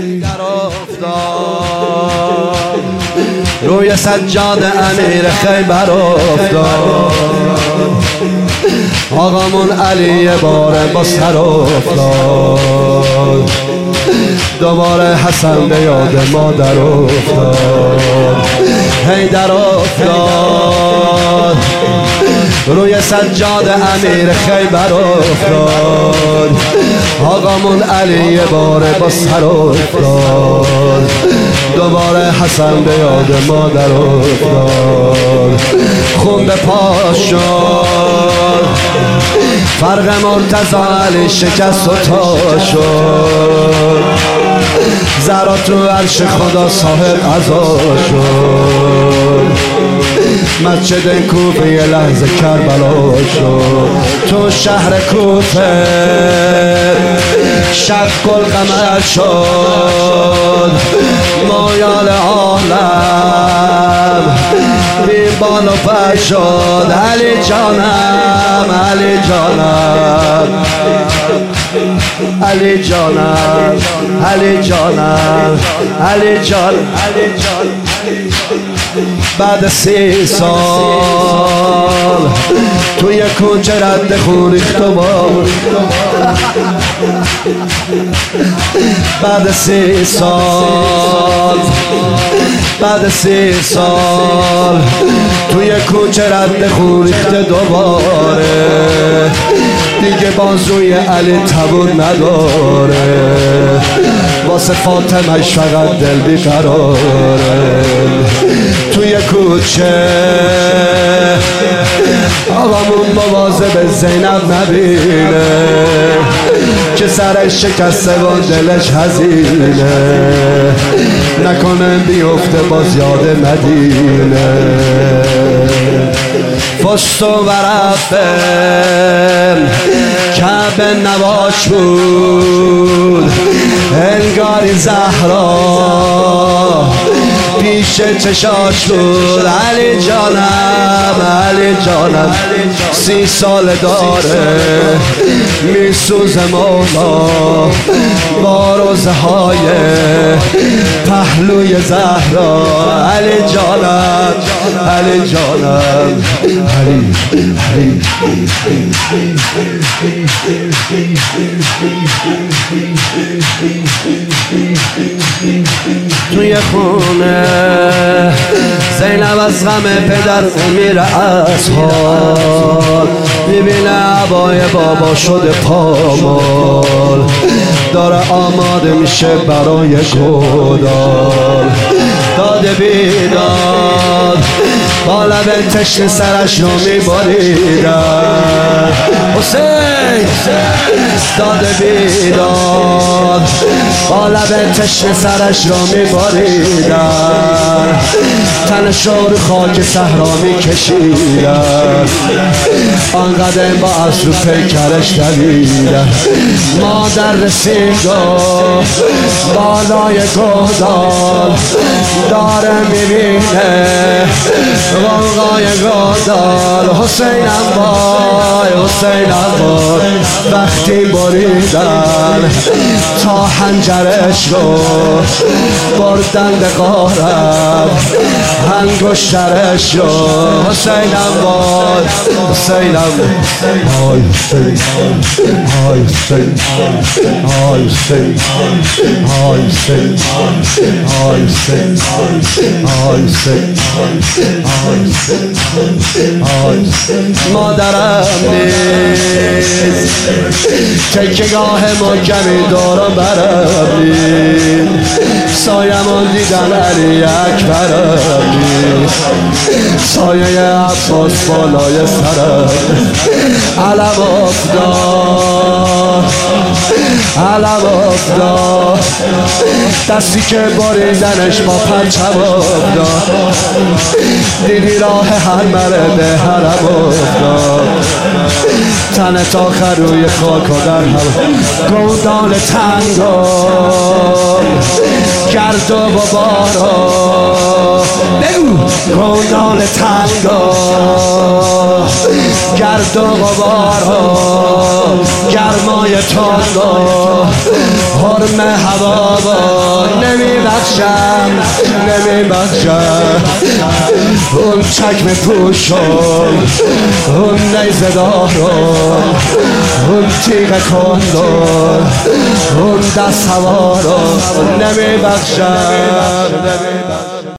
در افتاد روی سجاد امیر خیبر افتاد آقامون علی باره با سر افتاد دوباره حسن به یاد مادر افتاد حیدر افتاد روی سجاد امیر خیبر افتاد آقامون علی باره با سر افتاد دوباره حسن به یاد مادر افتاد خون به پاش شد فرق مرتضی علی شکست و تا شد ذرات رو عرش خدا صاحب عزا شد مسجد کوفه یه لحظه کربلا شد تو شهر کوفه شق القمر شد مایال عالم بی بال و پر شد علی جانم علی جانم علی جانم علی جانم علی جانم بعد 30 سال توی کوچه رد خون ریخت و بار بعد 30 سال بعد 30 سال توی کوچه رد خون ریخت دوباره دیگه بازوی علی تبون نداره واسه فاطمه‌اش فقط دل بیقراره توی کوچه آقامون مواظب زینب نبینه که سرش شکسته و دلش حزینه نکنه بیفته باز یاد مدینه فست و ورفه کعبه نواش بود انگاری زهرا پیش چشاش بود علی جانم علی جانم 30 سال داره میسوزه مولا با روزهای پهلوی زهرا علی جانم علی جانم علی علی توی خونه زینب از غم پدر میره از حال میبینه عبای بابا شده پامال داره آماده میشه برای گودال داده بیداد با لب تشنه سرش رو میبریدن حسین داده بیداد با لب تشنه سرش رو میبریدن تنش رو خاک صحرا میکشیدن آنقدر با از رو پیکرش دویدن مادر رسیدن بالای گودال داره میبینه غوغای گودال حسینم وای حسینم وای وقتی بریدن تا حنجرش رو بردن به غارت انگشترش رو حسینم وای حسینم وای حسین وای حسین وای حسین وای حسین وای حسین وای حسین مادرم نیست تکیگاه محکمی دارم برم نیست سایمون دیدن علی اکبرم نیست سایه عباس بالای سرم علم افتاد علم افتاد دستی که بریدنش با پرچم افتاد دیدی راه هر مرد حرم افتاد تن تا خروی خاک و در هم گودال تنگا گرد و بارا گودال تنگا گرد و بارا گرمای تانگا حرم هوا نمیبخشم اون چکم پوشم اون نیزه دارم اون تیغ کندم اون دست سوارم نمیبخشم